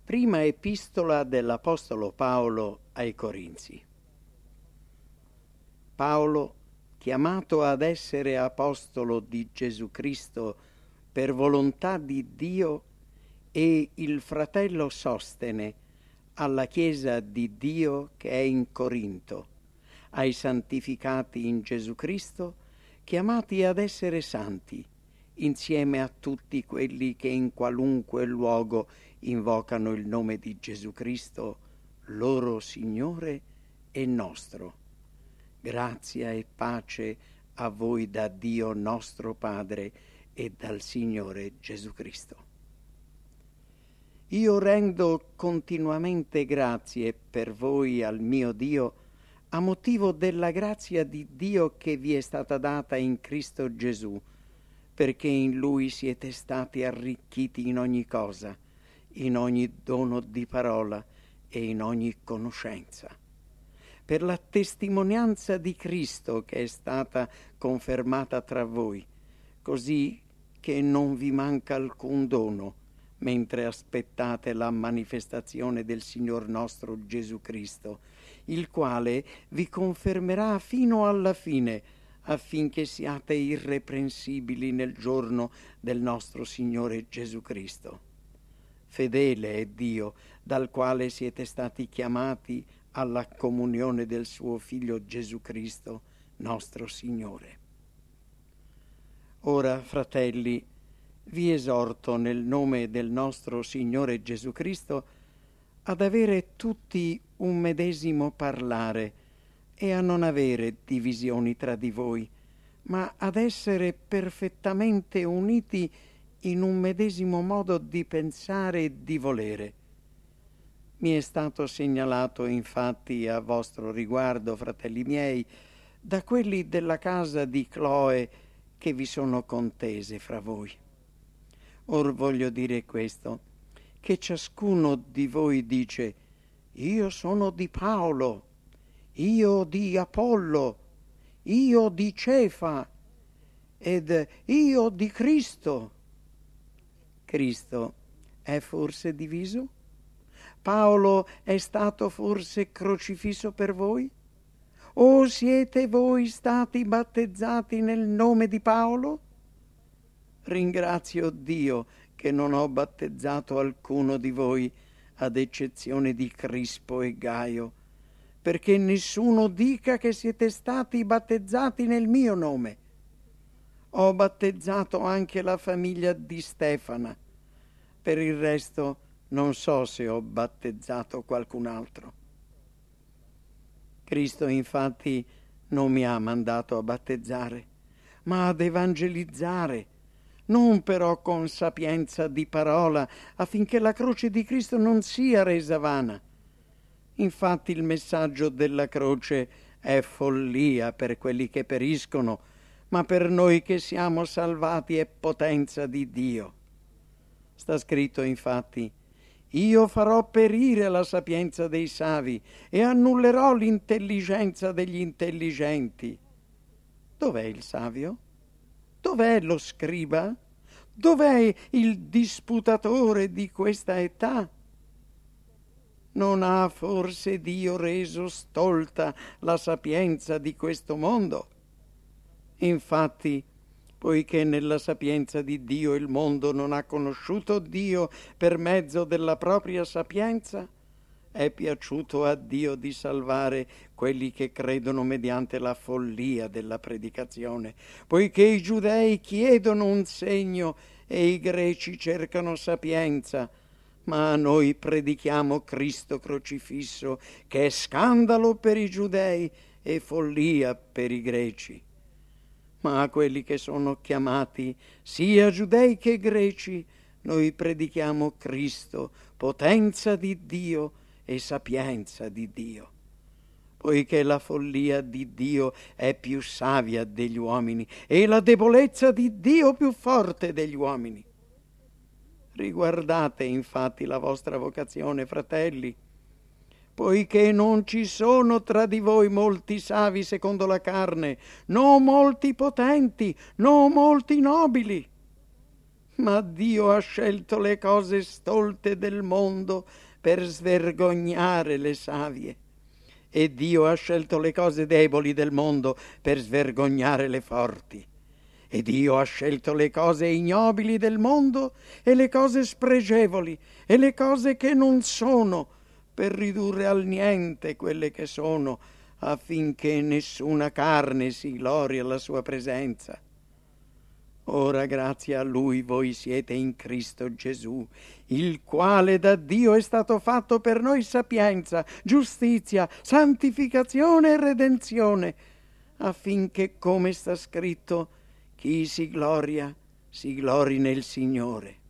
Prima epistola dell'Apostolo Paolo ai Corinzi. Paolo, chiamato ad essere apostolo di Gesù Cristo per volontà di Dio, e il fratello Sostene, alla Chiesa di Dio che è in Corinto, ai santificati in Gesù Cristo, chiamati ad essere santi, insieme a tutti quelli che in qualunque luogo invocano il nome di Gesù Cristo, loro Signore e nostro. Grazia e pace a voi da Dio nostro Padre e dal Signore Gesù Cristo. Io rendo continuamente grazie per voi al mio Dio a motivo della grazia di Dio che vi è stata data in Cristo Gesù, perché in Lui siete stati arricchiti in ogni cosa, in ogni dono di parola e in ogni conoscenza, per la testimonianza di Cristo che è stata confermata tra voi, così che non vi manca alcun dono, mentre aspettate la manifestazione del Signor nostro Gesù Cristo, il quale vi confermerà fino alla fine, affinché siate irreprensibili nel giorno del nostro Signore Gesù Cristo. Fedele è Dio, dal quale siete stati chiamati alla comunione del suo Figlio Gesù Cristo, nostro Signore. Ora, fratelli, vi esorto nel nome del nostro Signore Gesù Cristo ad avere tutti un medesimo parlare e a non avere divisioni tra di voi, ma ad essere perfettamente uniti in un medesimo modo di pensare e di volere. Mi è stato segnalato infatti a vostro riguardo, fratelli miei, da quelli della casa di Cloe che vi sono contese fra voi. Or voglio dire questo, che ciascuno di voi dice: io sono di Paolo, io di Apollo, io di Cefa, ed io di Cristo. Cristo è forse diviso? Paolo è stato forse crocifisso per voi? O siete voi stati battezzati nel nome di Paolo? Ringrazio Dio che non ho battezzato alcuno di voi, ad eccezione di Crispo e Gaio, perché nessuno dica che siete stati battezzati nel mio nome. Ho battezzato anche la famiglia di Stefana. Per il resto non so se ho battezzato qualcun altro. Cristo infatti non mi ha mandato a battezzare, ma ad evangelizzare, non però con sapienza di parola, affinché la croce di Cristo non sia resa vana. Infatti il messaggio della croce è follia per quelli che periscono, ma per noi che siamo salvati è potenza di Dio. Sta scritto infatti: io farò perire la sapienza dei savi e annullerò l'intelligenza degli intelligenti. Dov'è il savio? Dov'è lo scriba? Dov'è il disputatore di questa età? Non ha forse Dio reso stolta la sapienza di questo mondo? Infatti, poiché nella sapienza di Dio il mondo non ha conosciuto Dio per mezzo della propria sapienza, è piaciuto a Dio di salvare quelli che credono mediante la follia della predicazione, poiché i giudei chiedono un segno e i greci cercano sapienza, ma a noi predichiamo Cristo crocifisso, che è scandalo per i giudei e follia per i greci. Ma a quelli che sono chiamati, sia giudei che greci, noi predichiamo Cristo, potenza di Dio e sapienza di Dio, poiché la follia di Dio è più savia degli uomini e la debolezza di Dio più forte degli uomini. Riguardate infatti la vostra vocazione, fratelli, poiché non ci sono tra di voi molti savi secondo la carne, non molti potenti, non molti nobili. Ma Dio ha scelto le cose stolte del mondo per svergognare le savie. E Dio ha scelto le cose deboli del mondo per svergognare le forti. E Dio ha scelto le cose ignobili del mondo e le cose spregevoli e le cose che non sono, per ridurre al niente quelle che sono, affinché nessuna carne si glori alla sua presenza. Ora grazie a Lui voi siete in Cristo Gesù, il quale da Dio è stato fatto per noi sapienza, giustizia, santificazione e redenzione, affinché, come sta scritto, chi si glori nel Signore.